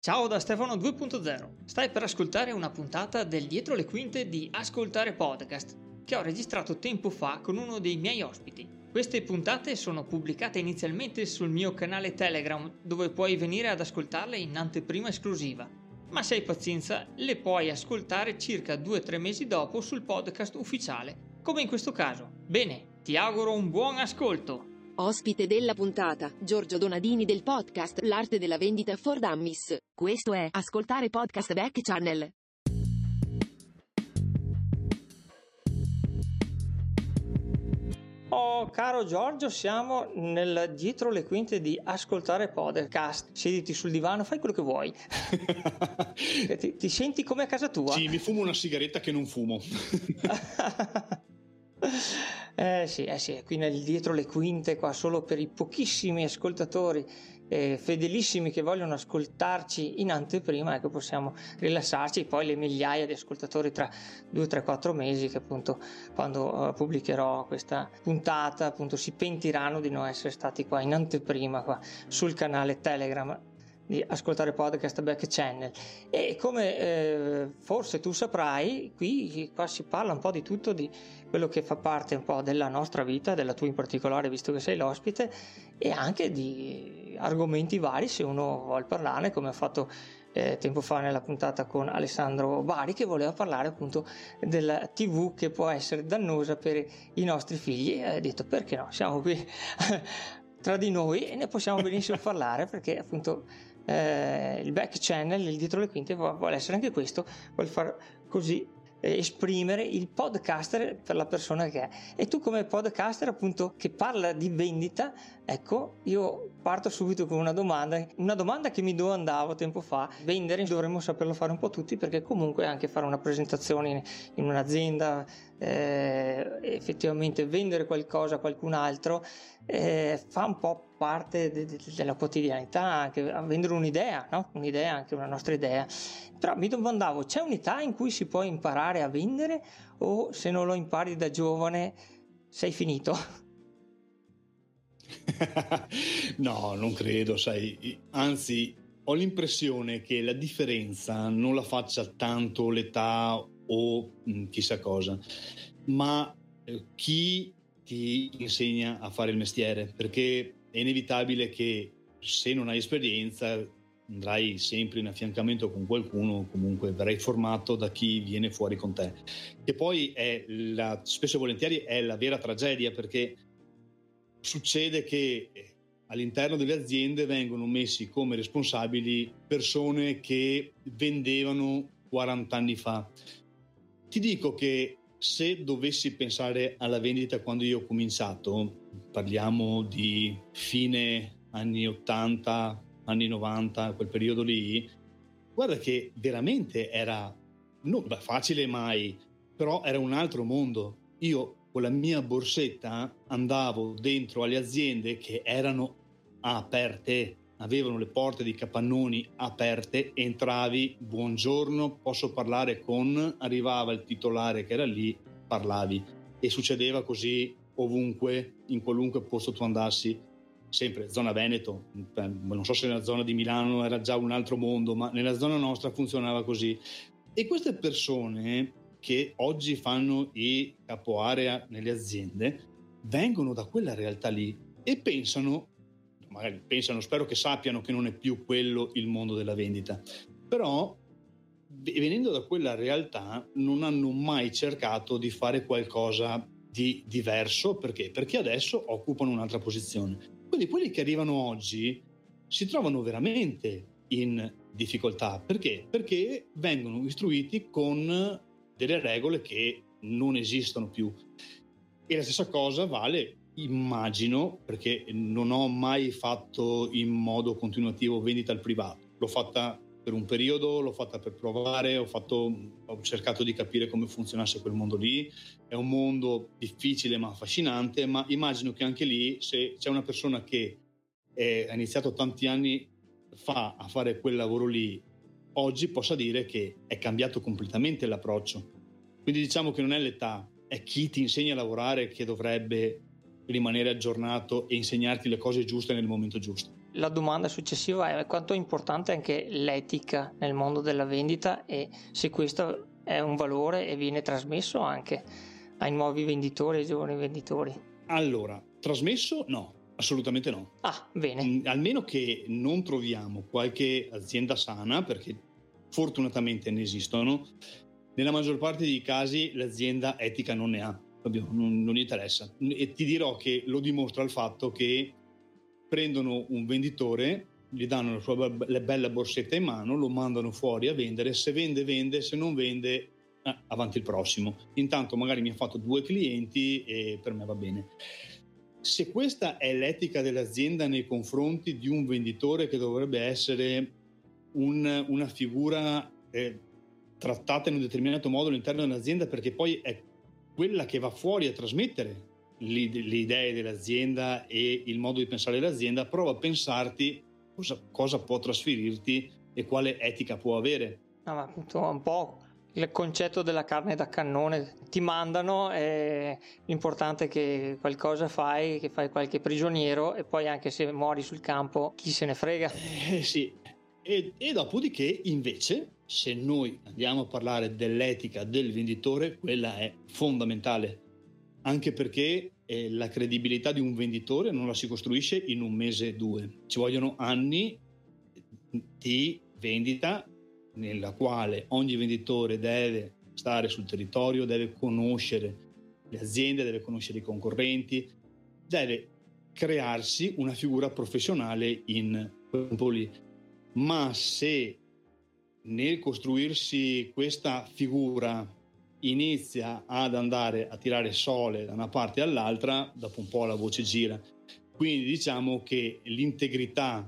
Ciao da Stefano 2.0, stai per ascoltare una puntata del Dietro le Quinte di Ascoltare Podcast, che ho registrato tempo fa con uno dei miei ospiti. Queste puntate sono pubblicate inizialmente sul mio canale Telegram, dove puoi venire ad ascoltarle in anteprima esclusiva. Ma se hai pazienza, le puoi ascoltare circa 2-3 mesi dopo sul podcast ufficiale, come in questo caso. Bene, ti auguro un buon ascolto! Ospite della puntata, Giorgio Donadini del podcast L'arte della vendita for Dummies. Questo è Ascoltare Podcast Back Channel. Oh, caro Giorgio, siamo nel dietro le quinte di Ascoltare Podcast. Siediti sul divano, fai quello che vuoi. ti senti come a casa tua? Sì, mi fumo una sigaretta che non fumo. Sì, qui nel dietro le quinte, qua solo per i pochissimi ascoltatori fedelissimi che vogliono ascoltarci in anteprima, ecco, possiamo rilassarci. Poi le migliaia di ascoltatori tra 2, 3, 4 mesi che appunto quando pubblicherò questa puntata appunto si pentiranno di non essere stati qua in anteprima qua sul canale Telegram di Ascoltare Podcast Back Channel. E come forse tu saprai, qua si parla un po' di tutto, di quello che fa parte un po' della nostra vita, della tua in particolare visto che sei l'ospite, e anche di argomenti vari se uno vuole parlarne, come ho fatto tempo fa nella puntata con Alessandro Bari, che voleva parlare appunto della TV che può essere dannosa per i nostri figli, e ha detto perché no, siamo qui tra di noi e ne possiamo benissimo parlare, perché appunto il back channel, il dietro le quinte, vuole essere anche questo, vuole far così esprimere il podcaster per la persona che è. E tu come podcaster appunto che parla di vendita, ecco, io parto subito con una domanda che mi domandavo tempo fa. Vendere dovremmo saperlo fare un po' tutti, perché comunque anche fare una presentazione in un'azienda, effettivamente vendere qualcosa a qualcun altro fa un po' parte della quotidianità, anche a vendere un'idea, no? Un'idea, anche una nostra idea. Però mi domandavo, c'è un'età in cui si può imparare a vendere, o se non lo impari da giovane sei finito? No, non credo, sai, anzi ho l'impressione che la differenza non la faccia tanto l'età o chissà cosa, ma chi ti insegna a fare il mestiere, perché è inevitabile che se non hai esperienza andrai sempre in affiancamento con qualcuno, comunque verrai formato da chi viene fuori con te, che poi spesso e volentieri è la vera tragedia, perché succede che all'interno delle aziende vengono messi come responsabili persone che vendevano 40 anni fa. Ti dico che se dovessi pensare alla vendita quando io ho cominciato, parliamo di fine anni 80, anni 90, quel periodo lì, guarda che veramente era non facile mai, però era un altro mondo. Io con la mia borsetta andavo dentro alle aziende che erano aperte, avevano le porte di capannoni aperte, entravi, buongiorno, posso parlare con, arrivava il titolare che era lì, parlavi, e succedeva così ovunque, in qualunque posto tu andassi, sempre zona Veneto, non so se nella zona di Milano era già un altro mondo, ma nella zona nostra funzionava così. E queste persone che oggi fanno i capoarea nelle aziende vengono da quella realtà lì e pensano, spero che sappiano che non è più quello il mondo della vendita, però venendo da quella realtà non hanno mai cercato di fare qualcosa di diverso. Perché adesso occupano un'altra posizione. Quindi quelli che arrivano oggi si trovano veramente in difficoltà. Perché? Perché vengono istruiti con delle regole che non esistono più. E la stessa cosa vale, immagino, perché non ho mai fatto in modo continuativo vendita al privato. L'ho fatta per un periodo, l'ho fatta per provare, ho cercato di capire come funzionasse quel mondo lì. È un mondo difficile ma affascinante, ma immagino che anche lì, se c'è una persona che ha iniziato tanti anni fa a fare quel lavoro lì, oggi possa dire che è cambiato completamente l'approccio. Quindi diciamo che non è l'età, è chi ti insegna a lavorare che dovrebbe rimanere aggiornato e insegnarti le cose giuste nel momento giusto. la domanda successiva è quanto è importante anche l'etica nel mondo della vendita e se questo è un valore e viene trasmesso anche ai nuovi venditori, ai giovani venditori. Allora, trasmesso no, assolutamente no. Ah, bene. Almeno che non troviamo qualche azienda sana, perché fortunatamente ne esistono, nella maggior parte dei casi l'azienda etica non ne ha, proprio non gli interessa. E ti dirò che lo dimostra il fatto che prendono un venditore, gli danno la sua bella borsetta in mano, lo mandano fuori a vendere, se vende vende, se non vende avanti il prossimo. Intanto magari mi ha fatto 2 clienti e per me va bene. Se questa è l'etica dell'azienda nei confronti di un venditore che dovrebbe essere una figura trattata in un determinato modo all'interno dell'azienda, perché poi è quella che va fuori a trasmettere le idee dell'azienda e il modo di pensare dell'azienda, prova a pensarti cosa può trasferirti e quale etica può avere. Ma appunto un po' il concetto della carne da cannone, ti mandano, l'importante è che qualcosa fai, che fai qualche prigioniero e poi anche se muori sul campo chi se ne frega. Sì, e dopodiché invece se noi andiamo a parlare dell'etica del venditore, quella è fondamentale, anche perché la credibilità di un venditore non la si costruisce in un mese o 2, ci vogliono anni di vendita nella quale ogni venditore deve stare sul territorio, deve conoscere le aziende, deve conoscere i concorrenti, deve crearsi una figura professionale in quel campo lì. Ma se nel costruirsi questa figura inizia ad andare a tirare sole da una parte all'altra, dopo un po' la voce gira. Quindi diciamo che l'integrità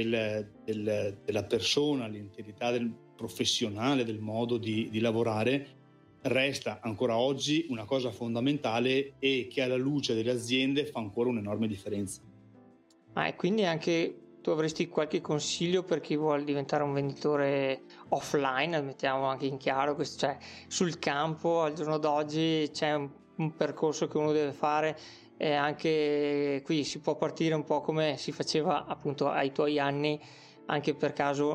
della persona, l'integrità del professionale, del modo di lavorare resta ancora oggi una cosa fondamentale e che alla luce delle aziende fa ancora un'enorme differenza. E quindi anche tu avresti qualche consiglio per chi vuole diventare un venditore offline, mettiamo anche in chiaro, cioè sul campo al giorno d'oggi c'è un percorso che uno deve fare e anche qui si può partire un po' come si faceva appunto ai tuoi anni, anche per caso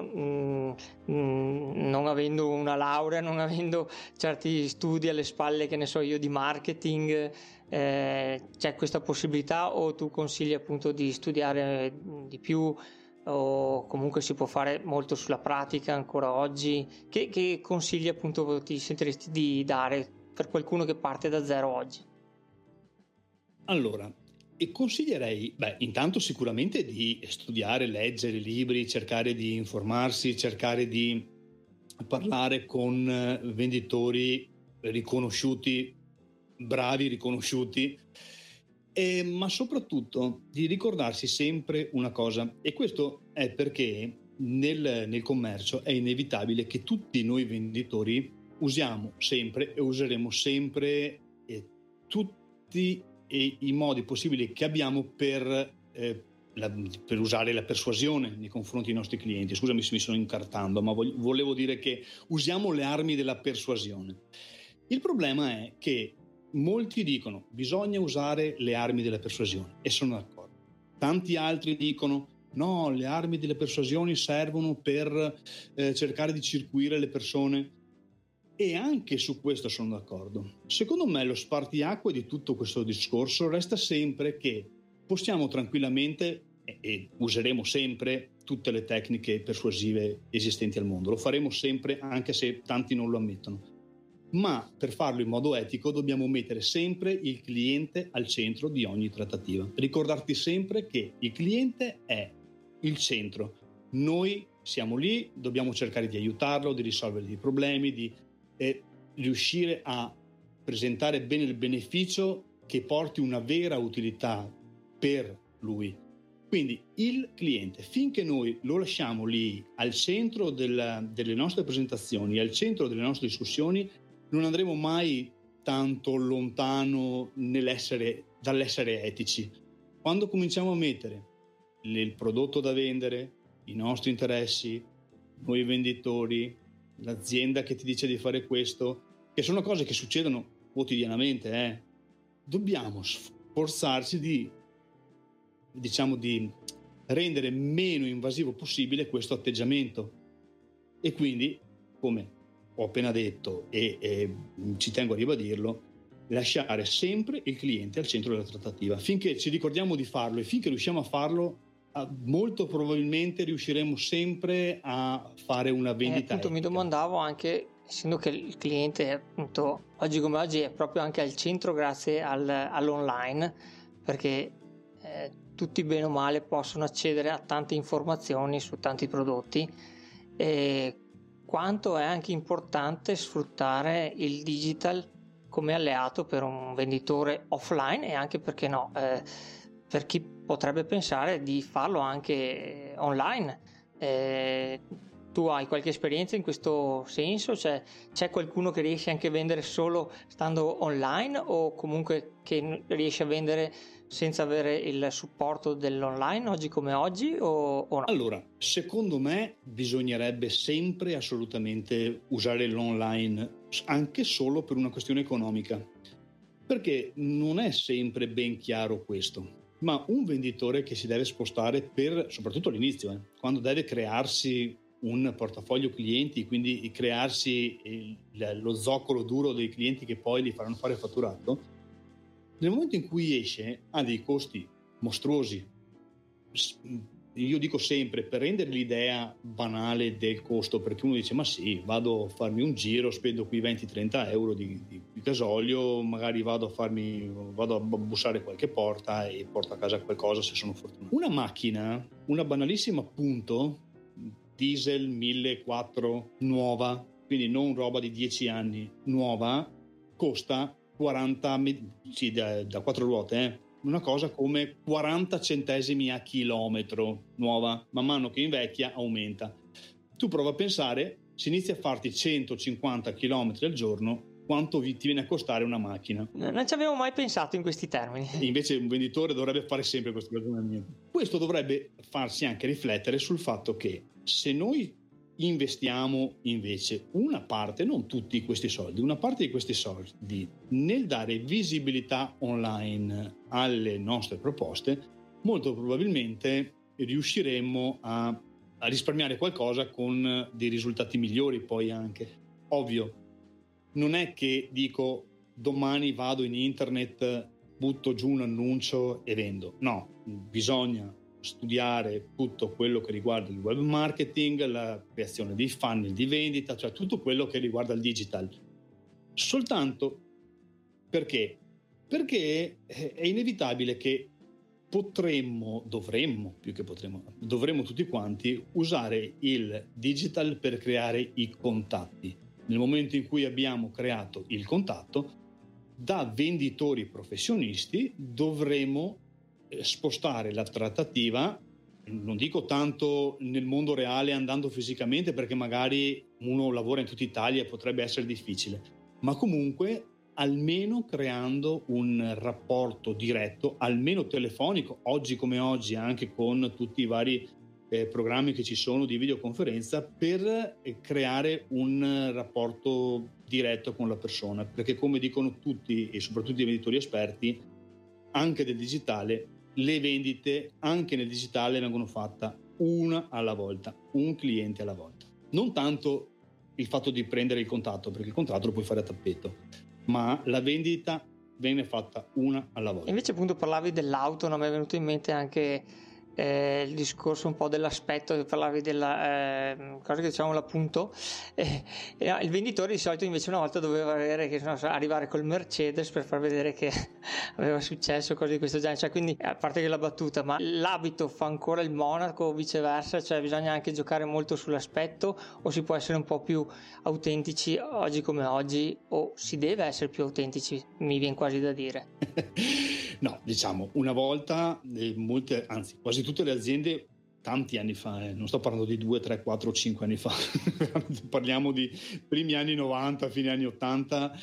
non avendo una laurea, non avendo certi studi alle spalle, che ne so io, di marketing, c'è questa possibilità o tu consigli appunto di studiare di più o comunque si può fare molto sulla pratica ancora oggi? Che consigli appunto ti sentiresti di dare per qualcuno che parte da zero oggi? Allora, e consiglierei, intanto sicuramente di studiare, leggere libri, cercare di informarsi, cercare di parlare con venditori riconosciuti, bravi, riconosciuti, ma soprattutto di ricordarsi sempre una cosa, e questo è perché nel commercio è inevitabile che tutti noi venditori usiamo sempre e useremo sempre tutti i modi possibili che abbiamo per usare la persuasione nei confronti dei nostri clienti. Scusami se mi sono incartando, ma volevo dire che usiamo le armi della persuasione. Il problema è che molti dicono bisogna usare le armi della persuasione e sono d'accordo. Tanti altri dicono no, le armi delle persuasioni servono per cercare di circuire le persone. E anche su questo sono d'accordo. Secondo me lo spartiacque di tutto questo discorso resta sempre che possiamo tranquillamente, e useremo sempre tutte le tecniche persuasive esistenti al mondo, lo faremo sempre anche se tanti non lo ammettono, ma per farlo in modo etico dobbiamo mettere sempre il cliente al centro di ogni trattativa. Ricordarti sempre che il cliente è il centro, noi siamo lì, dobbiamo cercare di aiutarlo, di risolvere i problemi, di riuscire a presentare bene il beneficio che porti una vera utilità per lui. Quindi il cliente, finché noi lo lasciamo lì al centro delle nostre presentazioni, al centro delle nostre discussioni, non andremo mai tanto lontano dall'essere etici. Quando cominciamo a mettere il prodotto da vendere, i nostri interessi, noi venditori, l'azienda che ti dice di fare questo, che sono cose che succedono quotidianamente, dobbiamo sforzarci di rendere meno invasivo possibile questo atteggiamento, e quindi, come ho appena detto e ci tengo a ribadirlo, lasciare sempre il cliente al centro della trattativa. Finché ci ricordiamo di farlo e finché riusciamo a farlo, molto probabilmente riusciremo sempre a fare una vendita appunto, mi domandavo anche, essendo che il cliente appunto oggi come oggi è proprio anche al centro grazie all'online, perché tutti bene o male possono accedere a tante informazioni su tanti prodotti, e quanto è anche importante sfruttare il digital come alleato per un venditore offline, e anche, perché no, per chi potrebbe pensare di farlo anche online. Tu hai qualche esperienza in questo senso? Cioè, c'è qualcuno che riesce anche a vendere solo stando online, o comunque che riesce a vendere senza avere il supporto dell'online oggi come oggi, o no? Allora, secondo me bisognerebbe sempre assolutamente usare l'online, anche solo per una questione economica, perché non è sempre ben chiaro questo. Ma un venditore che si deve spostare soprattutto all'inizio, quando deve crearsi un portafoglio clienti, quindi crearsi lo zoccolo duro dei clienti che poi gli faranno fare fatturato, nel momento in cui esce ha dei costi mostruosi. Io dico sempre, per rendere l'idea banale del costo, perché uno dice ma sì, vado a farmi un giro, spendo qui 20-30 euro di gasolio, magari vado a bussare qualche porta e porto a casa qualcosa se sono fortunato. Una macchina, una banalissima Punto diesel 1400 nuova, quindi non roba di 10 anni, nuova, costa 40, sì, da 4 ruote, una cosa come 40 centesimi a chilometro nuova. Man mano che invecchia aumenta. Tu prova a pensare, se inizi a farti 150 chilometri al giorno, quanto ti viene a costare una macchina? Non ci avevo mai pensato in questi termini. E invece un venditore dovrebbe fare sempre questo ragionamento. Questo dovrebbe farsi anche riflettere sul fatto che se noi investiamo invece una parte, non tutti questi soldi, una parte di questi soldi nel dare visibilità online alle nostre proposte, molto probabilmente riusciremo a risparmiare qualcosa con dei risultati migliori. Poi anche ovvio, non è che dico domani vado in internet, butto giù un annuncio e vendo. No, bisogna studiare tutto quello che riguarda il web marketing, la creazione dei funnel di vendita, cioè tutto quello che riguarda il digital. Soltanto perché è inevitabile che dovremmo tutti quanti usare il digital per creare i contatti. Nel momento in cui abbiamo creato il contatto, da venditori professionisti dovremo spostare la trattativa, non dico tanto nel mondo reale andando fisicamente, perché magari uno lavora in tutta Italia e potrebbe essere difficile, ma comunque almeno creando un rapporto diretto, almeno telefonico, oggi come oggi anche con tutti i vari programmi che ci sono di videoconferenza, per creare un rapporto diretto con la persona, perché come dicono tutti e soprattutto i venditori esperti, anche del digitale, le vendite anche nel digitale vengono fatte una alla volta, un cliente alla volta. Non tanto il fatto di prendere il contratto, perché il contratto lo puoi fare a tappeto, ma la vendita viene fatta una alla volta. Invece appunto parlavi dell'auto, non mi è venuto in mente anche il discorso un po' dell'aspetto, che parlavi della cosa che diciamo l'appunto, il venditore di solito invece una volta doveva arrivare col Mercedes per far vedere che aveva successo, cose di questo genere, cioè, quindi a parte che la battuta, ma l'abito fa ancora il monaco o viceversa, cioè bisogna anche giocare molto sull'aspetto, o si può essere un po' più autentici oggi come oggi, o si deve essere più autentici, mi viene quasi da dire. No, diciamo, una volta anzi quasi tutte le aziende, tanti anni fa, non sto parlando di 2, 3, 4, 5 anni fa, parliamo di primi anni 90, fine anni 80,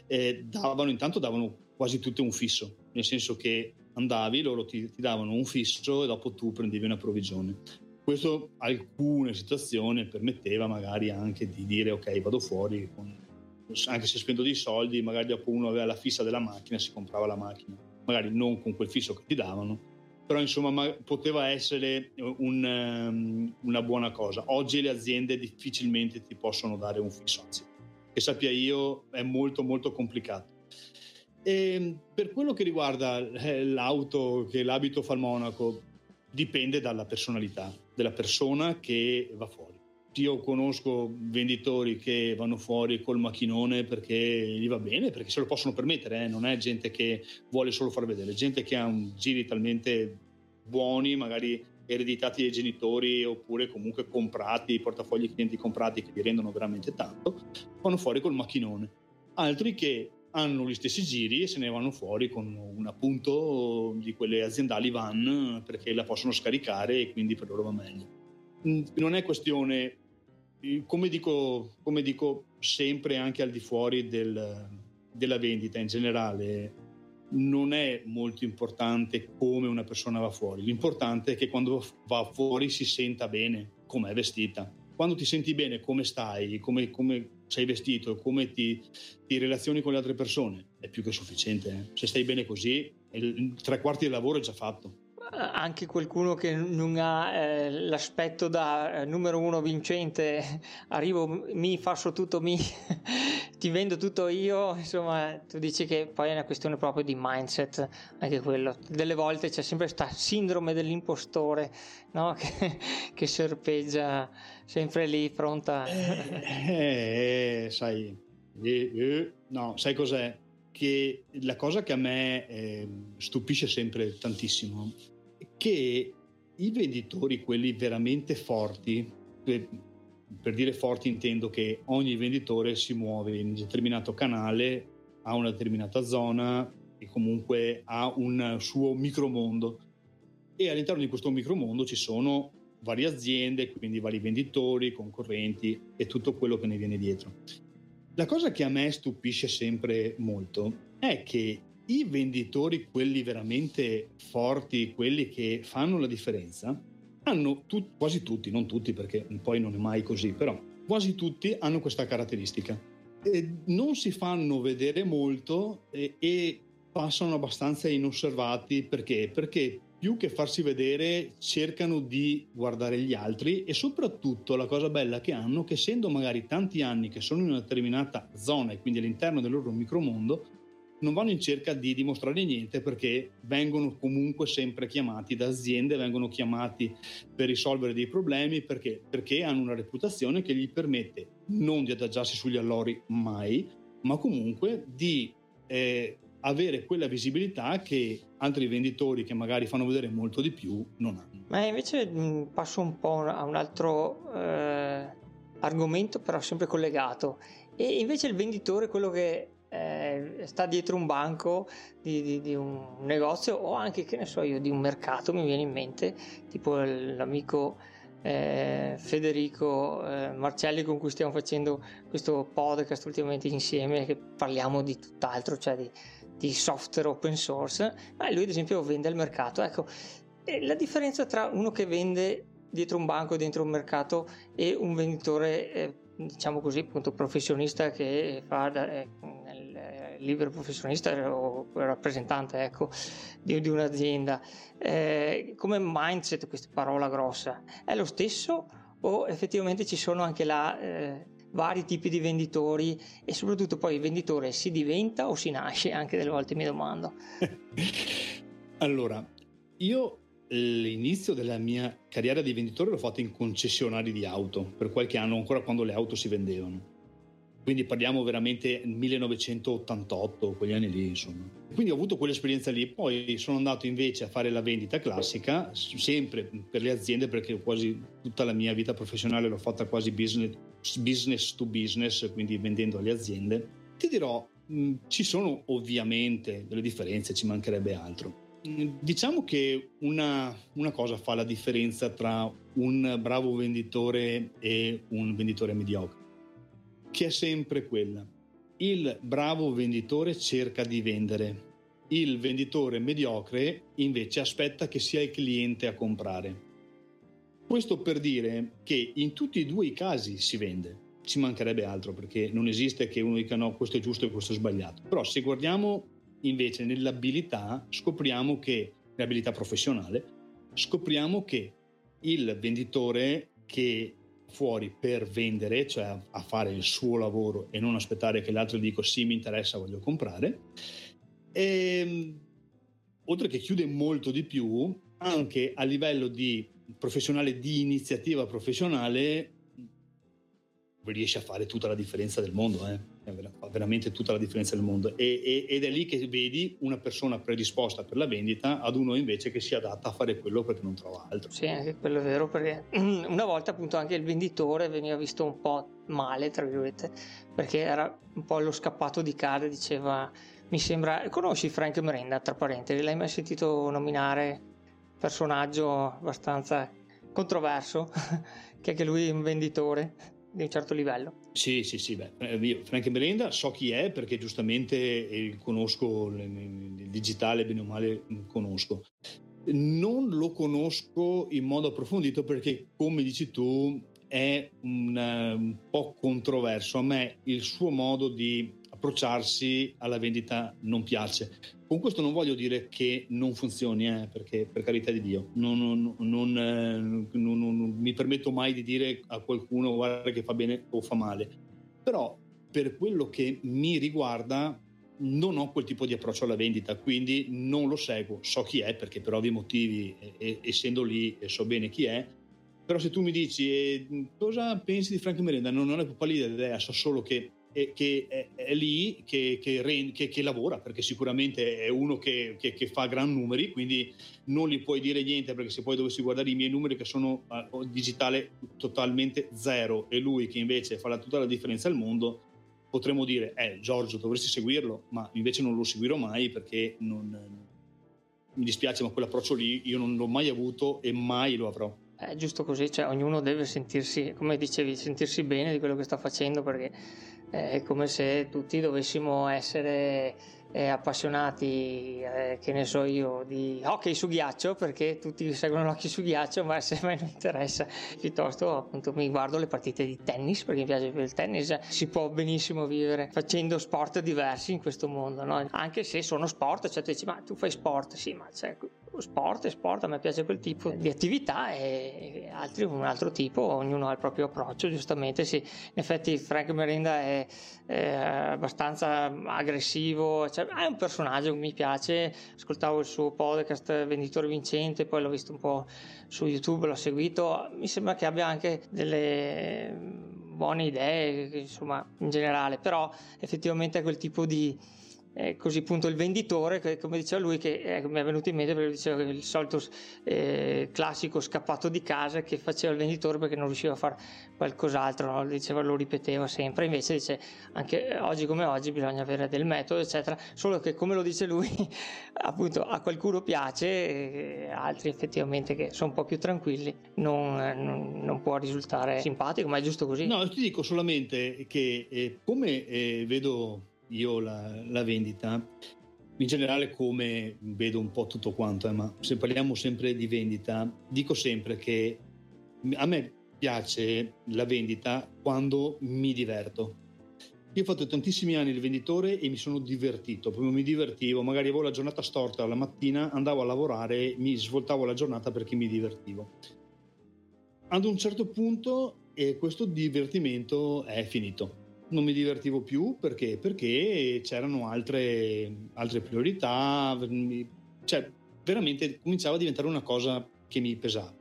davano quasi tutte un fisso, nel senso che andavi, loro ti davano un fisso e dopo tu prendevi una provvigione. Questo alcune situazioni permetteva magari anche di dire ok, vado fuori, anche se spendo dei soldi, magari dopo uno aveva la fissa della macchina, si comprava la macchina, magari non con quel fisso che ti davano, però insomma poteva essere una buona cosa. Oggi le aziende difficilmente ti possono dare un fisso, anzi, che sappia io è molto molto complicato. E per quello che riguarda l'abito fa il monaco, dipende dalla personalità della persona che va fuori. Io conosco venditori che vanno fuori col macchinone perché gli va bene, perché se lo possono permettere, non è gente che vuole solo far vedere, gente che ha un giri talmente buoni, magari ereditati dai genitori oppure comunque comprati, portafogli clienti comprati che li rendono veramente tanto, vanno fuori col macchinone. Altri che hanno gli stessi giri e se ne vanno fuori con un appunto di quelle aziendali van perché la possono scaricare e quindi per loro va meglio. Non è questione, come dico sempre anche al di fuori della vendita in generale, non è molto importante come una persona va fuori, l'importante è che quando va fuori si senta bene, come è vestita. Quando ti senti bene, come stai, come sei vestito, come ti relazioni con le altre persone, è più che sufficiente. Se stai bene così, 3/4 del lavoro è già fatto. Anche qualcuno che non ha l'aspetto da numero uno vincente, arrivo, mi faccio tutto ti vendo tutto io, insomma, tu dici che poi è una questione proprio di mindset, anche quello. Delle volte c'è sempre questa sindrome dell'impostore, no? che serpeggia sempre lì pronta. Sai, no, sai cos'è? Che la cosa che a me stupisce sempre tantissimo è che i venditori, quelli veramente forti, per dire forti intendo che ogni venditore si muove in un determinato canale, ha una determinata zona e comunque ha un suo micromondo, e all'interno di questo micromondo ci sono varie aziende, quindi vari venditori, concorrenti e tutto quello che ne viene dietro. La cosa che a me stupisce sempre molto è che i venditori, quelli veramente forti, quelli che fanno la differenza, hanno quasi tutti, non tutti perché poi non è mai così, però quasi tutti hanno questa caratteristica. Non si fanno vedere molto e passano abbastanza inosservati. Perché? Perché più che farsi vedere cercano di guardare gli altri, e soprattutto la cosa bella che hanno, che essendo magari tanti anni che sono in una determinata zona e quindi all'interno del loro micromondo, non vanno in cerca di dimostrare niente, perché vengono comunque sempre chiamati da aziende, vengono chiamati per risolvere dei problemi, perché hanno una reputazione che gli permette non di adagiarsi sugli allori mai, ma comunque di avere quella visibilità che altri venditori che magari fanno vedere molto di più non hanno. Ma invece passo un po' a un altro argomento, però sempre collegato. E invece il venditore, quello che sta dietro un banco di un negozio, o anche, che ne so io, di un mercato, mi viene in mente tipo l'amico Federico Marcelli, con cui stiamo facendo questo podcast ultimamente insieme, che parliamo di tutt'altro, cioè di software open source. Ma lui ad esempio vende al mercato. Ecco, la differenza tra uno che vende dietro un banco, dentro un mercato, e un venditore diciamo così, appunto, professionista, che fa libero professionista o rappresentante, ecco, di un'azienda, come mindset, questa parola grossa, è lo stesso, o effettivamente ci sono anche là vari tipi di venditori, e soprattutto poi il venditore si diventa o si nasce? Anche delle volte mi domando. Allora, io l'inizio della mia carriera di venditore l'ho fatto in concessionari di auto per qualche anno, ancora quando le auto si vendevano, quindi parliamo veramente 1988, quegli anni lì, insomma. Quindi ho avuto quell'esperienza lì. Poi sono andato invece a fare la vendita classica, sempre per le aziende, perché quasi tutta la mia vita professionale l'ho fatta quasi business to business, quindi vendendo alle aziende. Ti dirò, ci sono ovviamente delle differenze, ci mancherebbe altro. Diciamo che una cosa fa la differenza tra un bravo venditore e un venditore mediocre, che è sempre quella: il bravo venditore cerca di vendere, il venditore mediocre invece aspetta che sia il cliente a comprare. Questo per dire che in tutti e due i casi si vende, ci mancherebbe altro, perché non esiste che uno dica no, questo è giusto e questo è sbagliato. Però se guardiamo invece nell'abilità, scopriamo che riabilità professionale, scopriamo che il venditore che fuori per vendere, cioè a fare il suo lavoro e non aspettare che l'altro dica sì, mi interessa, voglio comprare, e oltre che chiude molto di più, anche a livello di professionale, di iniziativa professionale, riesce a fare tutta la differenza del mondo, fa veramente tutta la differenza del mondo, ed è lì che vedi una persona predisposta per la vendita ad uno invece che si adatta a fare quello perché non trova altro. Sì, anche quello è vero, perché una volta appunto anche il venditore veniva visto un po' male, tra virgolette, perché era un po' lo scappato di casa, diceva, mi sembra, conosci Frank Merenda, tra parentesi, l'hai mai sentito nominare? Personaggio abbastanza controverso, che anche lui è un venditore di un certo livello. Sì, io Frank Merenda so chi è, perché giustamente conosco il digitale, bene o male conosco. Non lo conosco in modo approfondito perché, come dici tu, è un po' controverso. A me il suo modo di approcciarsi alla vendita non piace. Con questo non voglio dire che non funzioni, perché per carità di Dio non mi permetto mai di dire a qualcuno guarda che fa bene o fa male, però per quello che mi riguarda non ho quel tipo di approccio alla vendita, quindi non lo seguo. So chi è perché per ovvi motivi, essendo lì, so bene chi è. Però se tu mi dici cosa pensi di Frank Merenda, non ho la più pallida idea, so solo che è lì che lavora, perché sicuramente è uno che fa gran numeri, quindi non gli puoi dire niente, perché se poi dovessi guardare i miei numeri che sono digitale totalmente zero e lui che invece fa tutta la differenza al mondo, potremmo dire Giorgio dovresti seguirlo, ma invece non lo seguirò mai perché mi dispiace, ma quell'approccio lì io non l'ho mai avuto e mai lo avrò. È giusto così, cioè ognuno deve sentirsi, come dicevi, sentirsi bene di quello che sta facendo, perché è come se tutti dovessimo essere appassionati, che ne so io, di hockey su ghiaccio, perché tutti seguono l'hockey su ghiaccio, ma se a me non interessa, piuttosto appunto mi guardo le partite di tennis perché mi piace il tennis. Si può benissimo vivere facendo sport diversi in questo mondo, no? Anche se sono sport, cioè tu dici ma tu fai sport, sì, ma c'è sport è sport, a me piace quel tipo di attività e altri un altro tipo, ognuno ha il proprio approccio, giustamente. Sì, in effetti Frank Merenda è abbastanza aggressivo, cioè, è un personaggio che mi piace. Ascoltavo il suo podcast Venditore Vincente, poi l'ho visto un po' su YouTube, l'ho seguito, mi sembra che abbia anche delle buone idee, insomma, in generale, però effettivamente è quel tipo di così appunto il venditore, che, come diceva lui, che mi è venuto in mente perché diceva che il solito classico scappato di casa che faceva il venditore perché non riusciva a fare qualcos'altro, no? Diceva, lo ripeteva sempre. Invece dice anche oggi come oggi bisogna avere del metodo, eccetera, solo che, come lo dice lui, appunto a qualcuno piace, altri effettivamente che sono un po' più tranquilli non può risultare simpatico, ma è giusto così. No, ti dico solamente che come vedo io la vendita, in generale come vedo un po' tutto quanto, ma se parliamo sempre di vendita, dico sempre che a me piace la vendita quando mi diverto. Io ho fatto tantissimi anni il venditore e mi sono divertito, proprio mi divertivo, magari avevo la giornata storta la mattina, andavo a lavorare, mi svoltavo la giornata perché mi divertivo. Ad un certo punto questo divertimento è finito. Non mi divertivo più perché c'erano altre priorità, cioè veramente cominciava a diventare una cosa che mi pesava.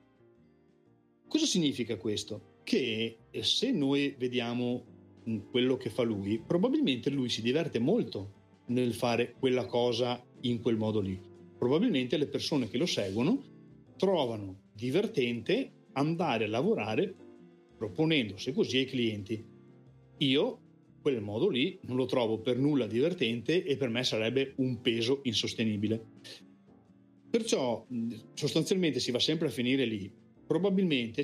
Cosa significa questo? Che se noi vediamo quello che fa lui, probabilmente lui si diverte molto nel fare quella cosa in quel modo lì. Probabilmente le persone che lo seguono trovano divertente andare a lavorare proponendosi così ai clienti. Io quel modo lì non lo trovo per nulla divertente e per me sarebbe un peso insostenibile. Perciò sostanzialmente si va sempre a finire lì. Probabilmente,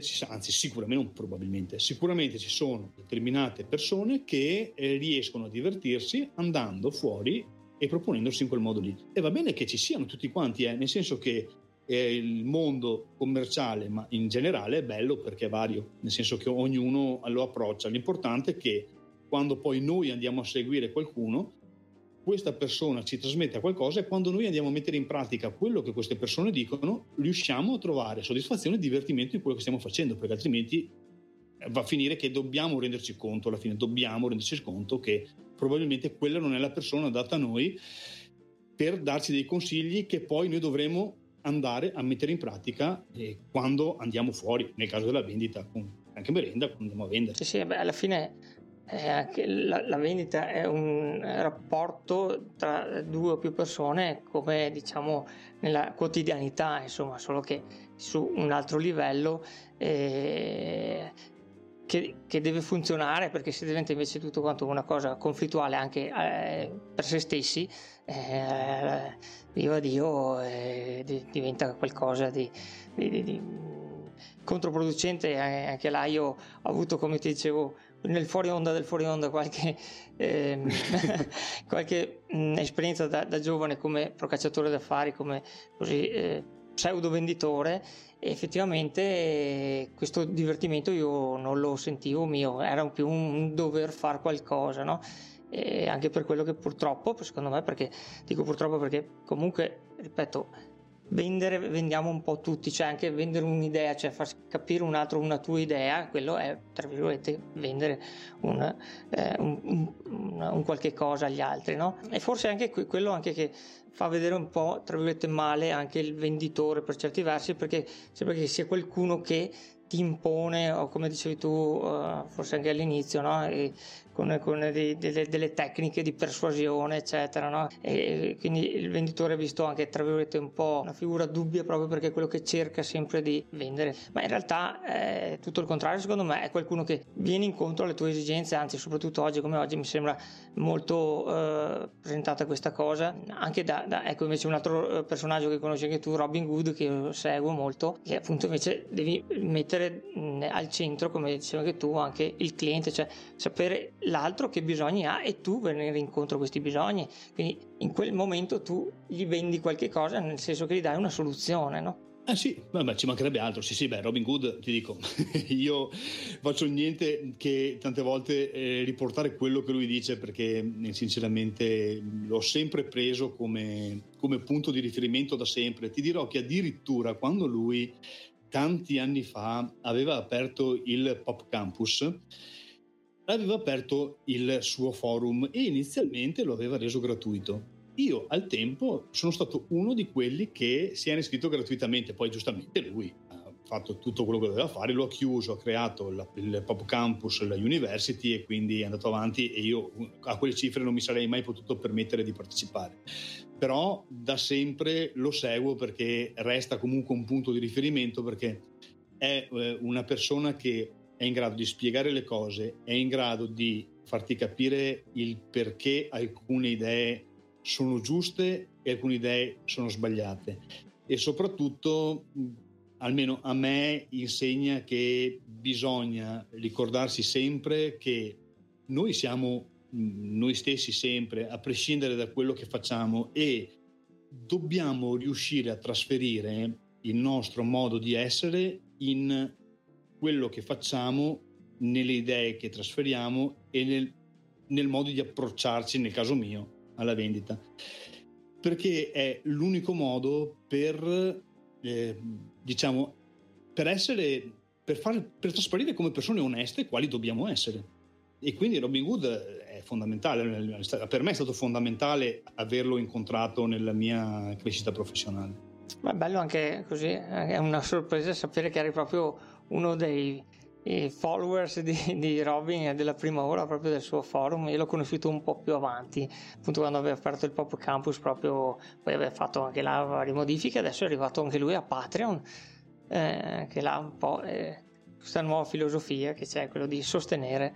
sicuramente ci sono determinate persone che riescono a divertirsi andando fuori e proponendosi in quel modo lì. E va bene che ci siano tutti quanti, nel senso che il mondo commerciale, ma in generale, è bello perché è vario, nel senso che ognuno lo approccia. L'importante è che quando poi noi andiamo a seguire qualcuno questa persona ci trasmette qualcosa, e quando noi andiamo a mettere in pratica quello che queste persone dicono, riusciamo a trovare soddisfazione e divertimento in quello che stiamo facendo, perché altrimenti va a finire che dobbiamo renderci conto, alla fine dobbiamo renderci conto che probabilmente quella non è la persona adatta a noi per darci dei consigli che poi noi dovremo andare a mettere in pratica quando andiamo fuori, nel caso della vendita, anche merenda, quando andiamo a vendere. Sì, beh, alla fine anche la vendita è un rapporto tra due o più persone, come diciamo nella quotidianità, insomma, solo che su un altro livello che deve funzionare, perché se diventa invece tutto quanto una cosa conflittuale anche per se stessi, viva Dio, diventa qualcosa di controproducente. Anche là io ho avuto, come ti dicevo, nel fuori onda qualche esperienza da giovane come procacciatore d'affari, come così pseudo venditore, e effettivamente questo divertimento io non lo sentivo mio, era più un dover fare qualcosa, no? E anche per quello che purtroppo, secondo me, perché dico purtroppo perché comunque, ripeto, vendiamo un po' tutti, cioè anche vendere un'idea, cioè far capire un altro una tua idea, quello è, tra virgolette, vendere un qualche cosa agli altri, no? E forse anche quello anche che fa vedere un po', tra virgolette, male anche il venditore per certi versi, perché sembra che sia qualcuno che ti impone, o come dicevi tu, forse anche all'inizio, no? E con delle tecniche di persuasione, eccetera, no? E quindi il venditore è visto anche, tra virgolette, un po' una figura dubbia, proprio perché è quello che cerca sempre di vendere, ma in realtà è tutto il contrario. Secondo me è qualcuno che viene incontro alle tue esigenze, anzi soprattutto oggi come oggi mi sembra molto presentata questa cosa, anche ecco, invece un altro personaggio che conosci anche tu, Robin Hood, che io seguo molto, che appunto invece devi mettere al centro, come dicevi anche tu, anche il cliente, cioè sapere l'altro che bisogni ha e tu venire incontro a questi bisogni, quindi in quel momento tu gli vendi qualche cosa, nel senso che gli dai una soluzione, no? Sì, vabbè, ci mancherebbe altro. Sì, beh, Robin Hood, ti dico, io faccio niente che tante volte riportare quello che lui dice, perché sinceramente l'ho sempre preso come punto di riferimento da sempre. Ti dirò che addirittura quando lui tanti anni fa aveva aperto il Pop Campus, aveva aperto il suo forum e inizialmente lo aveva reso gratuito. Io al tempo sono stato uno di quelli che si era iscritto gratuitamente, poi giustamente lui ha fatto tutto quello che doveva fare, lo ha chiuso, ha creato il Pop Campus, la University, e quindi è andato avanti, e io a quelle cifre non mi sarei mai potuto permettere di partecipare. Però da sempre lo seguo perché resta comunque un punto di riferimento, perché è una persona che è in grado di spiegare le cose, è in grado di farti capire il perché alcune idee sono giuste e alcune idee sono sbagliate, e soprattutto, almeno a me, insegna che bisogna ricordarsi sempre che noi siamo noi stessi sempre, a prescindere da quello che facciamo, e dobbiamo riuscire a trasferire il nostro modo di essere in quello che facciamo, nelle idee che trasferiamo e nel modo di approcciarci, nel caso mio, alla vendita, perché è l'unico modo per trasparire come persone oneste, quali dobbiamo essere. E quindi Robin Hood è fondamentale, per me è stato fondamentale averlo incontrato nella mia crescita professionale. Ma è bello anche così, è una sorpresa sapere che eri proprio uno dei followers di Robin della prima ora, proprio del suo forum. Io l'ho conosciuto un po' più avanti, appunto quando aveva aperto il Pop Campus, proprio poi aveva fatto anche là varie modifiche, adesso è arrivato anche lui a Patreon, che là un po' questa nuova filosofia che c'è, quello di sostenere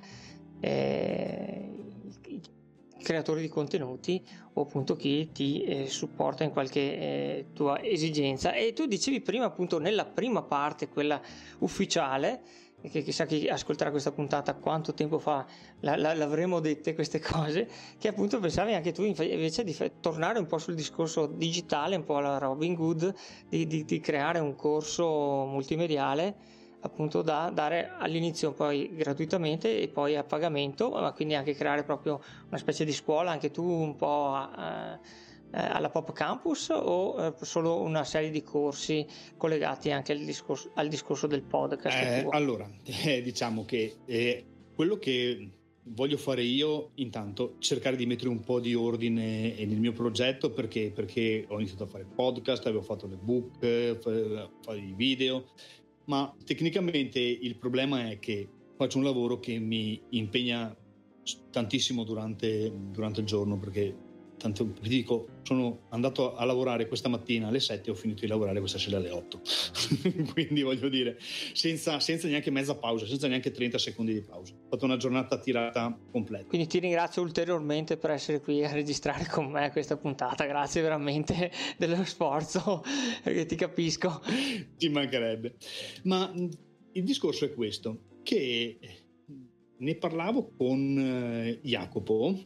i creatori di contenuti, o appunto chi ti supporta in qualche tua esigenza. E tu dicevi prima, appunto nella prima parte, quella ufficiale, che chissà chi ascolterà questa puntata quanto tempo fa l'avremo dette queste cose, che appunto pensavi anche tu invece di tornare un po' sul discorso digitale, un po' alla Robin Hood, di creare un corso multimediale appunto da dare all'inizio poi gratuitamente e poi a pagamento, ma quindi anche creare proprio una specie di scuola anche tu un po' alla Pop Campus, o solo una serie di corsi collegati anche al discorso del podcast? Allora, diciamo che quello che voglio fare io, intanto, cercare di mettere un po' di ordine nel mio progetto, perché ho iniziato a fare podcast, avevo fatto l'ebook, fare i video, ma tecnicamente il problema è che faccio un lavoro che mi impegna tantissimo durante il giorno, perché tanto vi dico, sono andato a lavorare questa mattina alle 7 e ho finito di lavorare questa sera alle 8 quindi voglio dire, senza neanche mezza pausa, senza neanche 30 secondi di pausa, ho fatto una giornata tirata completa. Quindi ti ringrazio ulteriormente per essere qui a registrare con me questa puntata, grazie veramente dello sforzo, perché ti capisco. Ci mancherebbe. Ma il discorso è questo, che ne parlavo con Jacopo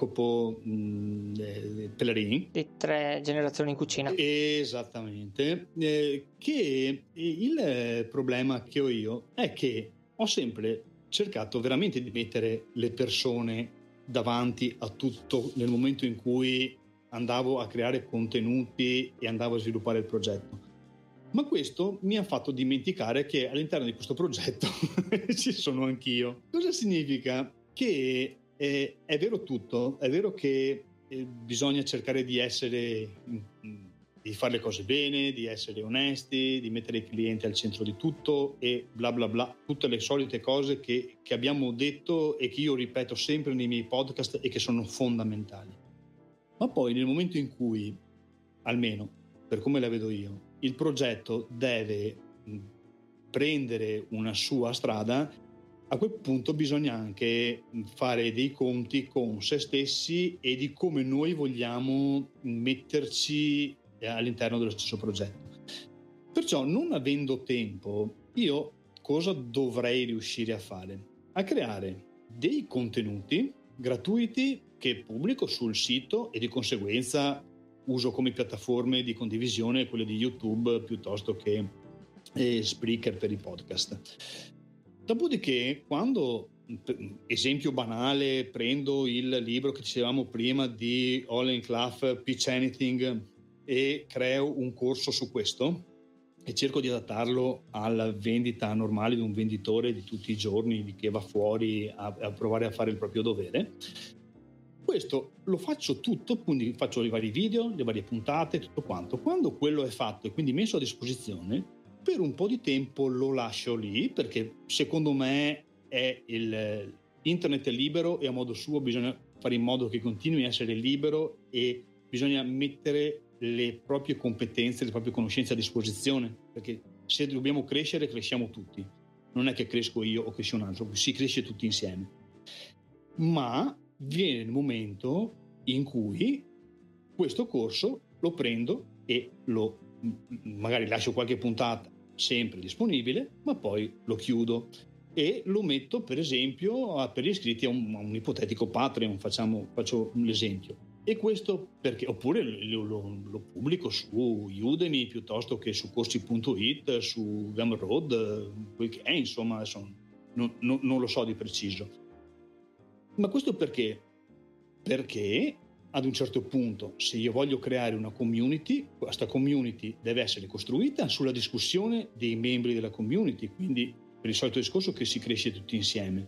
Pellerini di 3 generazioni in cucina. Esattamente, che il problema che ho io è che ho sempre cercato veramente di mettere le persone davanti a tutto nel momento in cui andavo a creare contenuti e andavo a sviluppare il progetto, ma questo mi ha fatto dimenticare che all'interno di questo progetto ci sono anch'io. Cosa significa? Che è vero tutto, è vero che bisogna cercare di fare le cose bene, di essere onesti, di mettere il cliente al centro di tutto e bla bla bla, tutte le solite cose che abbiamo detto e che io ripeto sempre nei miei podcast e che sono fondamentali. Ma poi nel momento in cui, almeno per come la vedo io, il progetto deve prendere una sua strada, a quel punto bisogna anche fare dei conti con se stessi e di come noi vogliamo metterci all'interno dello stesso progetto. Perciò, non avendo tempo, io cosa dovrei riuscire a fare? A creare dei contenuti gratuiti che pubblico sul sito e di conseguenza uso come piattaforme di condivisione quelle di YouTube piuttosto che Spreaker per i podcast. Dopodiché, quando, esempio banale, prendo il libro che dicevamo prima di Olin Clough, Pitch Anything, e creo un corso su questo e cerco di adattarlo alla vendita normale di un venditore di tutti i giorni che va fuori a provare a fare il proprio dovere, questo lo faccio tutto, quindi faccio i vari video, le varie puntate, tutto quanto. Quando quello è fatto e quindi messo a disposizione, per un po' di tempo lo lascio lì, perché secondo me internet è libero e a modo suo bisogna fare in modo che continui a essere libero e bisogna mettere le proprie competenze, le proprie conoscenze a disposizione, perché se dobbiamo crescere, cresciamo tutti. Non è che cresco io o cresce un altro, si cresce tutti insieme. Ma viene il momento in cui questo corso lo prendo e magari lascio qualche puntata sempre disponibile, ma poi lo chiudo e lo metto, per esempio, per gli iscritti a un ipotetico Patreon, faccio l'esempio. E questo perché, oppure lo pubblico su Udemy piuttosto che su corsi.it, su Gumroad, quel che è, insomma, adesso non lo so di preciso. Ma questo perché? Perché ad un certo punto, se io voglio creare una community, questa community deve essere costruita sulla discussione dei membri della community, quindi per il solito discorso che si cresce tutti insieme.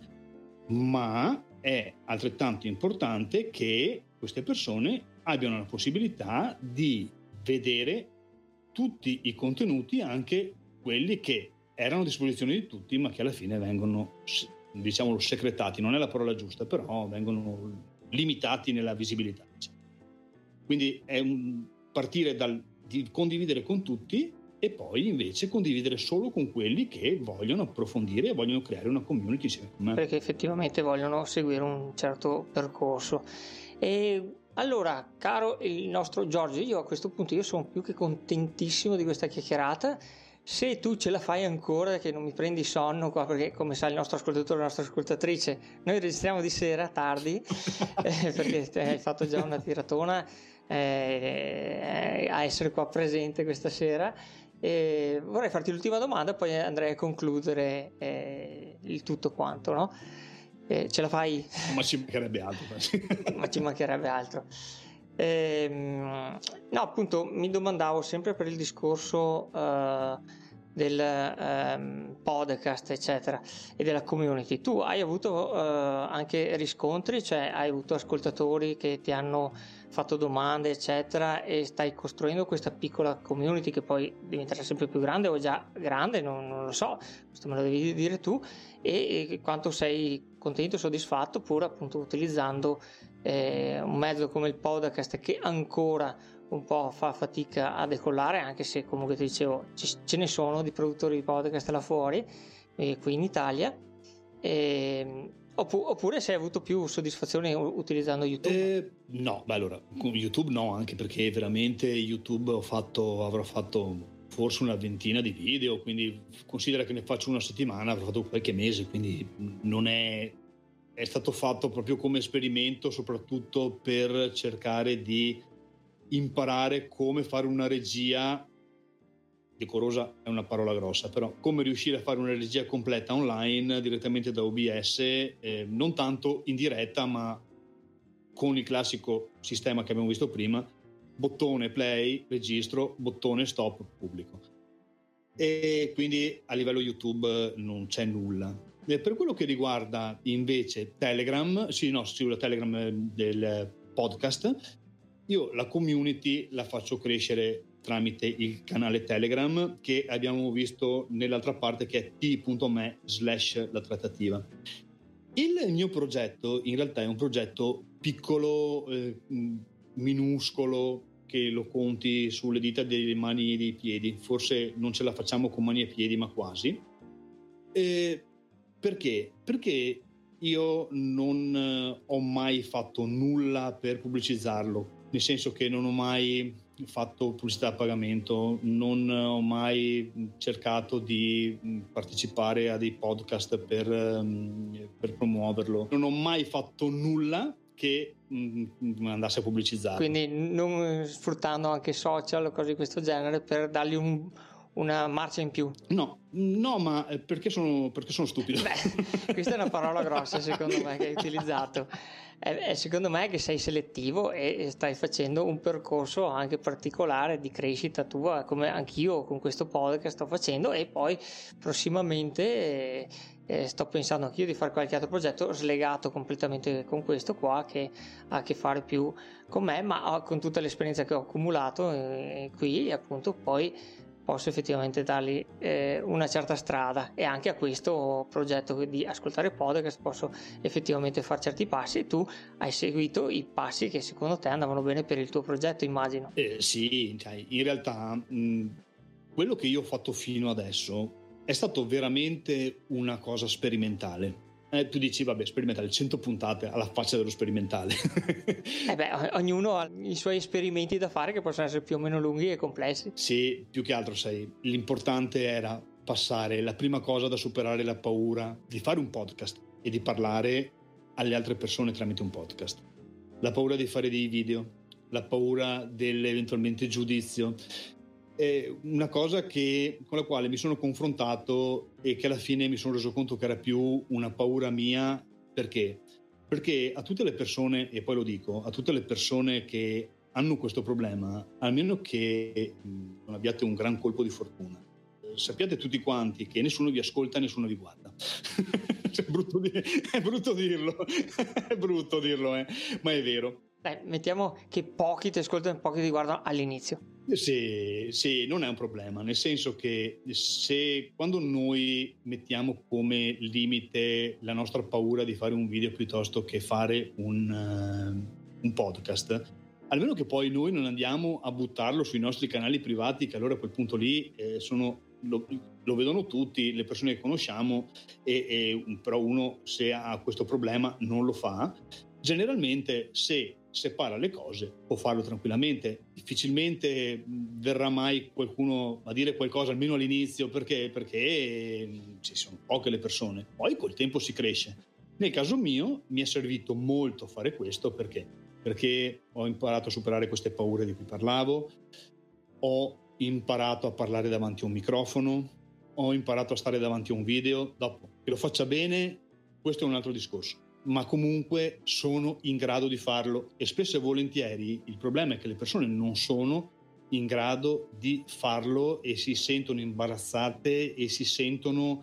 Ma è altrettanto importante che queste persone abbiano la possibilità di vedere tutti i contenuti, anche quelli che erano a disposizione di tutti, ma che alla fine vengono, diciamo, secretati. Non è la parola giusta, però vengono limitati nella visibilità. Quindi è partire di condividere con tutti e poi invece condividere solo con quelli che vogliono approfondire e vogliono creare una community insieme con me. Perché effettivamente vogliono seguire un certo percorso. E allora, caro il nostro Giorgio, io a questo punto sono più che contentissimo di questa chiacchierata. Se tu ce la fai ancora, che non mi prendi sonno qua, perché come sa il nostro ascoltatore, la nostra ascoltatrice, noi registriamo di sera tardi perché hai fatto già una tiratona a essere qua presente questa sera, Vorrei farti l'ultima domanda, poi andrei a concludere il tutto quanto, no? Ce la fai? Ma ci mancherebbe altro. Ma ci mancherebbe altro. No, appunto, mi domandavo sempre per il discorso del podcast, eccetera, e della community. Tu hai avuto anche riscontri, cioè hai avuto ascoltatori che ti hanno fatto domande, eccetera, e stai costruendo questa piccola community che poi diventerà sempre più grande o è già grande, non lo so, questo me lo devi dire tu, e quanto sei contento e soddisfatto, pur appunto utilizzando un mezzo come il podcast che ancora un po' fa fatica a decollare, anche se comunque ti dicevo ce ne sono di produttori di podcast là fuori, qui in Italia, oppure se hai avuto più soddisfazione utilizzando YouTube? No, beh, allora con YouTube no, anche perché veramente YouTube avrò fatto forse una ventina di video, quindi considera che ne faccio una settimana, avrò fatto qualche mese, quindi non è stato fatto proprio come esperimento, soprattutto per cercare di imparare come fare una regia decorosa, è una parola grossa, però come riuscire a fare una regia completa online direttamente da OBS, non tanto in diretta ma con il classico sistema che abbiamo visto prima: bottone play, registro, bottone stop, pubblico. E quindi a livello YouTube non c'è nulla. Per quello che riguarda invece Telegram, la Telegram del podcast, io la community la faccio crescere tramite il canale Telegram che abbiamo visto nell'altra parte, che è t.me/la trattativa. Il mio progetto in realtà è un progetto piccolo, minuscolo, che lo conti sulle dita delle mani e dei piedi, forse non ce la facciamo con mani e piedi ma quasi. Perché? Perché io non ho mai fatto nulla per pubblicizzarlo, nel senso che non ho mai fatto pubblicità a pagamento, non ho mai cercato di partecipare a dei podcast per promuoverlo, non ho mai fatto nulla che andasse a pubblicizzare. Quindi non sfruttando anche social o cose di questo genere per dargli una marcia in più? No, ma perché sono stupido. Beh, questa è una parola grossa secondo me che hai utilizzato. Secondo me che sei selettivo e stai facendo un percorso anche particolare di crescita tua, come anch'io con questo podcast sto facendo, e poi prossimamente sto pensando anch'io di fare qualche altro progetto slegato completamente con questo qua, che ha a che fare più con me, ma con tutta l'esperienza che ho accumulato qui, appunto, poi posso effettivamente dargli una certa strada, e anche a questo progetto di ascoltare podcast posso effettivamente fare certi passi. Tu hai seguito i passi che secondo te andavano bene per il tuo progetto, immagino. Sì, cioè, in realtà quello che io ho fatto fino adesso è stato veramente una cosa sperimentale. Tu dici, vabbè, sperimentale, 100 puntate alla faccia dello sperimentale. Ognuno ha i suoi esperimenti da fare, che possono essere più o meno lunghi e complessi. Sì, più che altro, l'importante era passare la prima cosa da superare, la paura di fare un podcast e di parlare alle altre persone tramite un podcast. La paura di fare dei video, la paura dell'eventualmente giudizio. È una cosa con la quale mi sono confrontato e che alla fine mi sono reso conto che era più una paura mia. Perché? Perché a tutte le persone, e poi lo dico, a tutte le persone che hanno questo problema, almeno che non abbiate un gran colpo di fortuna, sappiate tutti quanti che nessuno vi ascolta e nessuno vi guarda. È brutto dirlo, è brutto dirlo, ma è vero. Mettiamo che pochi ti ascoltano e pochi ti guardano all'inizio. Sì, non è un problema, nel senso che quando noi mettiamo come limite la nostra paura di fare un video piuttosto che fare un podcast, almeno che poi noi non andiamo a buttarlo sui nostri canali privati, che allora a quel punto lì lo vedono tutti, le persone che conosciamo, però uno, se ha questo problema, non lo fa. Generalmente, se separa le cose, può farlo tranquillamente. Difficilmente verrà mai qualcuno a dire qualcosa, almeno all'inizio, perché ci sono poche le persone. Poi col tempo si cresce. Nel caso mio mi è servito molto fare questo, perché ho imparato a superare queste paure di cui parlavo, ho imparato a parlare davanti a un microfono, ho imparato a stare davanti a un video. Dopo che lo faccia bene, questo è un altro discorso, ma comunque sono in grado di farlo, e spesso e volentieri il problema è che le persone non sono in grado di farlo e si sentono imbarazzate e si sentono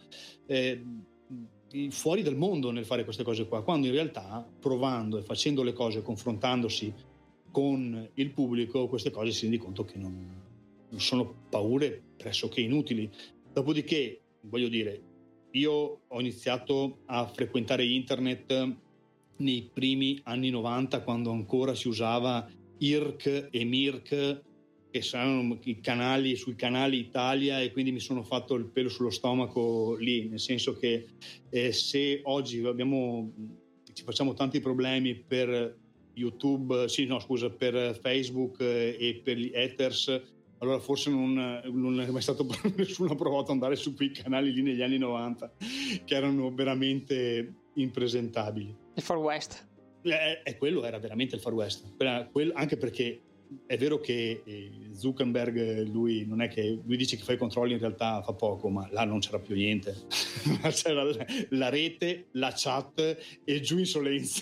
fuori dal mondo nel fare queste cose qua, quando in realtà provando e facendo le cose, confrontandosi con il pubblico, queste cose si rende conto che non sono paure pressoché inutili. Dopodiché, voglio dire, io ho iniziato a frequentare internet nei primi anni 90, quando ancora si usava IRC e MIRC, che saranno i canali sui canali Italia, e quindi mi sono fatto il pelo sullo stomaco lì, nel senso che se oggi ci facciamo tanti problemi per YouTube, per Facebook e per gli haters, allora forse non è mai stato nessuno ha provato ad andare su quei canali lì negli anni 90, che erano veramente impresentabili. Il Far West. Quello era veramente il Far West, anche perché è vero che Zuckerberg, lui non è che lui dice che fa i controlli, in realtà fa poco, ma là non c'era più niente. C'era la rete, la chat e giù insolenze.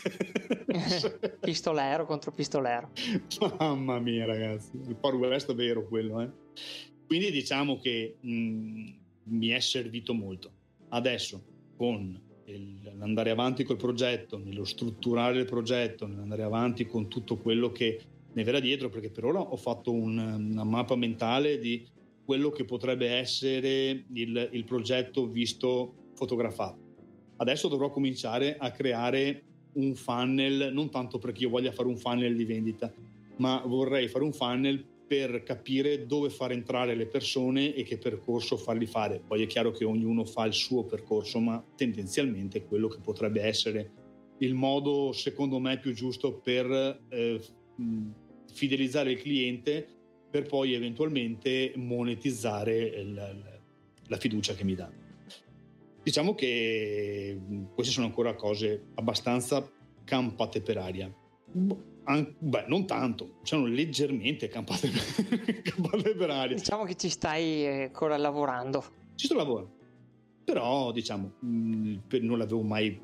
Pistolero contro pistolero. Mamma mia, ragazzi, il Far West è vero quello, Quindi diciamo che mi è servito molto. Adesso con l'andare avanti col progetto, nello strutturare il progetto, nell'andare avanti con tutto quello che ne verrà dietro, perché per ora ho fatto una mappa mentale di quello che potrebbe essere il progetto visto fotografato. Adesso dovrò cominciare a creare un funnel, non tanto perché io voglia fare un funnel di vendita, ma vorrei fare un funnel per capire dove far entrare le persone e che percorso fargli fare. Poi è chiaro che ognuno fa il suo percorso, ma tendenzialmente quello che potrebbe essere il modo, secondo me, più giusto per fidelizzare il cliente, per poi eventualmente monetizzare la fiducia che mi dà. Diciamo che queste sono ancora cose abbastanza campate per aria. Non tanto, sono leggermente campate per aria. Diciamo che ci stai ancora lavorando. Ci sto lavorando, però diciamo non l'avevo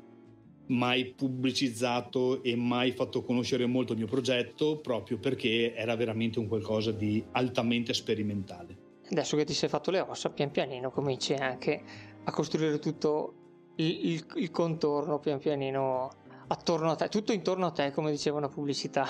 mai pubblicizzato e mai fatto conoscere molto il mio progetto, proprio perché era veramente un qualcosa di altamente sperimentale. Adesso che ti sei fatto le ossa, pian pianino cominci anche a costruire tutto il contorno, pian pianino attorno a te, tutto intorno a te, come diceva una pubblicità.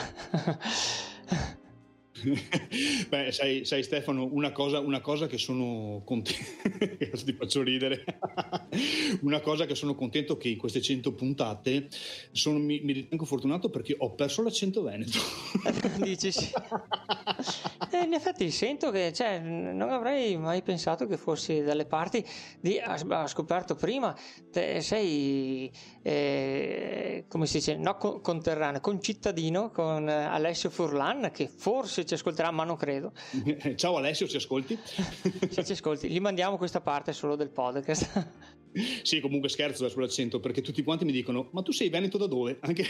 Beh, sai Stefano, una cosa che sono contento ti faccio ridere una cosa che sono contento, che in queste 100 puntate mi ritengo fortunato perché ho perso l'accento veneto. Dici sì. In effetti sento che non avrei mai pensato che fossi dalle parti ho scoperto prima sei come si dice, no, conterraneo, concittadino con Alessio Furlan, che forse ci ascolterà, ma non credo. Ciao Alessio, ci ascolti? Se ci ascolti, gli mandiamo questa parte solo del podcast. Sì, comunque scherzo sull'accento, perché tutti quanti mi dicono: ma tu sei veneto da dove? Anche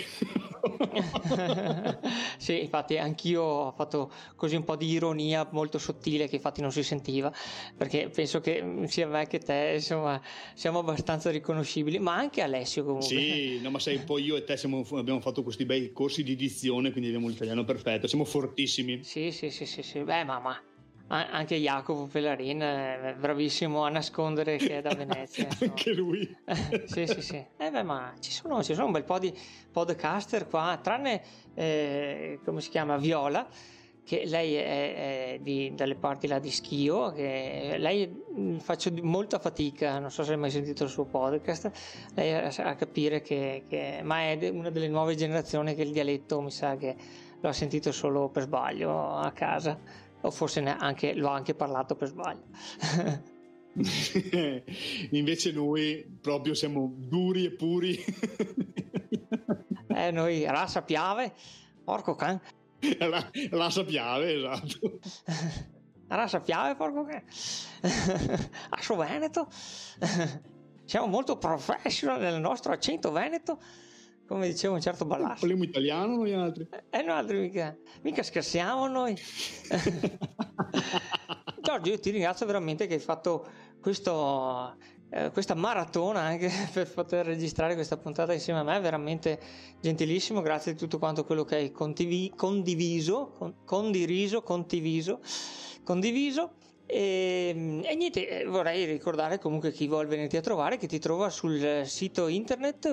sì, infatti anch'io ho fatto così un po' di ironia molto sottile, che infatti non si sentiva, perché penso che sia me che te, insomma, siamo abbastanza riconoscibili, ma anche Alessio comunque. Sì, no, ma poi io e te abbiamo fatto questi bei corsi di dizione, quindi abbiamo l'italiano perfetto, siamo fortissimi. Sì. Beh, ma anche Jacopo Pellarin è bravissimo a nascondere che è da Venezia. Anche lui. Sì. Ma ci sono un bel po' di podcaster qua, tranne come si chiama, Viola, che lei è dalle parti là di Schio, che lei faccio molta fatica, non so se hai mai sentito il suo podcast, lei a capire ma è una delle nuove generazioni che il dialetto mi sa che l'ho sentito solo per sbaglio a casa, o forse l'ho anche parlato per sbaglio. Invece noi proprio siamo duri e puri. Noi razza piave, porco can. La sappiave, esatto. La sappiave, porco can. A suo Veneto. Siamo molto professional nel nostro accento veneto, come diceva un certo Ballasso. Parliamo italiano noi altri. Noi altri mica scherziamo noi. Giorgio, io ti ringrazio veramente che hai fatto questa maratona anche per poter registrare questa puntata insieme a me, veramente gentilissimo, grazie di tutto quanto quello che hai condiviso e niente, vorrei ricordare comunque chi vuol venirti a trovare che ti trova sul sito internet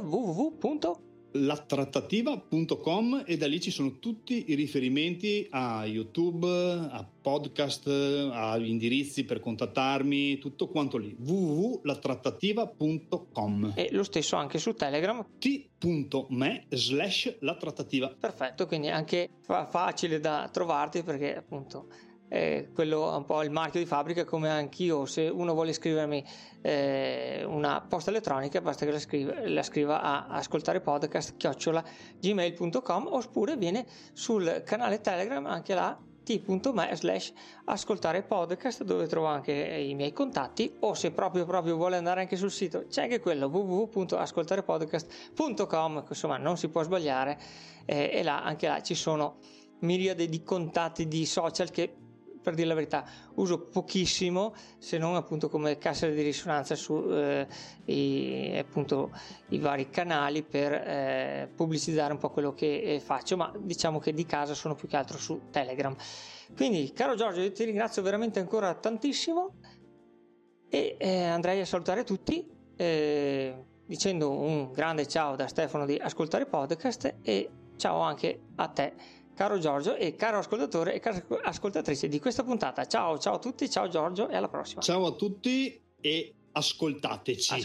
www.latrattativa.com e da lì ci sono tutti i riferimenti a YouTube, a podcast, a indirizzi per contattarmi, tutto quanto lì. www.latrattativa.com e lo stesso anche su Telegram t.me/latrattativa. Perfetto, quindi anche facile da trovarti perché appunto quello è un po' il marchio di fabbrica, come anch'io. Se uno vuole scrivermi una posta elettronica basta che la scriva a ascoltarepodcast@gmail.com oppure viene sul canale Telegram, anche là t.me/ascoltarepodcast, dove trovo anche i miei contatti, o se proprio vuole andare anche sul sito c'è anche quello www.ascoltarepodcast.com, insomma non si può sbagliare, e anche là ci sono miriade di contatti di social che, per dire la verità, uso pochissimo, se non appunto come cassetta di risonanza su appunto i vari canali per pubblicizzare un po' quello che faccio, ma diciamo che di casa sono più che altro su Telegram. Quindi, caro Giorgio, io ti ringrazio veramente ancora tantissimo e andrei a salutare tutti dicendo un grande ciao da Stefano di Ascoltare Podcast e ciao anche a te, caro Giorgio, e caro ascoltatore e cara ascoltatrice di questa puntata. Ciao a tutti, ciao Giorgio e alla prossima. Ciao a tutti e ascoltateci.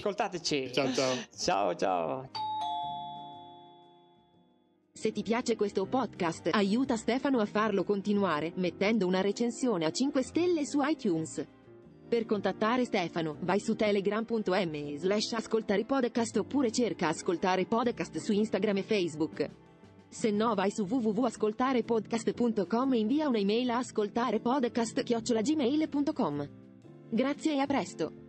Ciao. Se ti piace questo podcast, aiuta Stefano a farlo continuare mettendo una recensione a 5 stelle su iTunes. Per contattare Stefano, vai su telegram.me/ascoltarepodcast oppure cerca Ascoltare Podcast su Instagram e Facebook. Se no vai su www.ascoltarepodcast.com e invia un'email a ascoltarepodcast@gmail.com. Grazie e a presto!